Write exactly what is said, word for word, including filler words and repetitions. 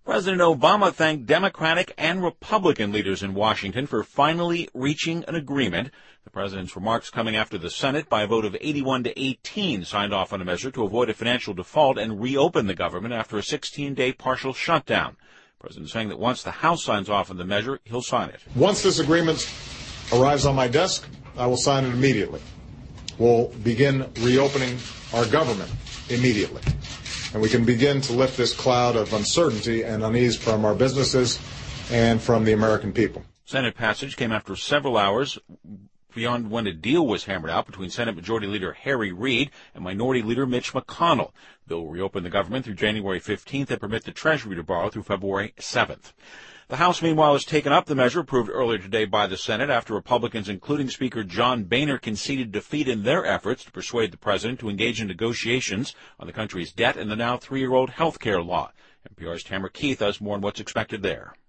President Obama thanked Democratic and Republican leaders in Washington for finally reaching an agreement. The president's remarks coming after the Senate, by a vote of eighty-one to eighteen, signed off on a measure to avoid a financial default and reopen the government after a sixteen-day partial shutdown. The president saying that once the House signs off on the measure, he'll sign it. Once this agreement arrives on my desk, I will sign it immediately. We'll begin reopening our government immediately. And we can begin to lift this cloud of uncertainty and unease from our businesses and from the American people. Senate passage came after several hours beyond when a deal was hammered out between Senate Majority Leader Harry Reid and Minority Leader Mitch McConnell. The bill will reopen the government through January fifteenth and permit the Treasury to borrow through February seventh. The House, meanwhile, has taken up the measure approved earlier today by the Senate after Republicans, including Speaker John Boehner, conceded defeat in their efforts to persuade the president to engage in negotiations on the country's debt and the now three-year-old health care law. N P R's Tamara Keith has more on what's expected there.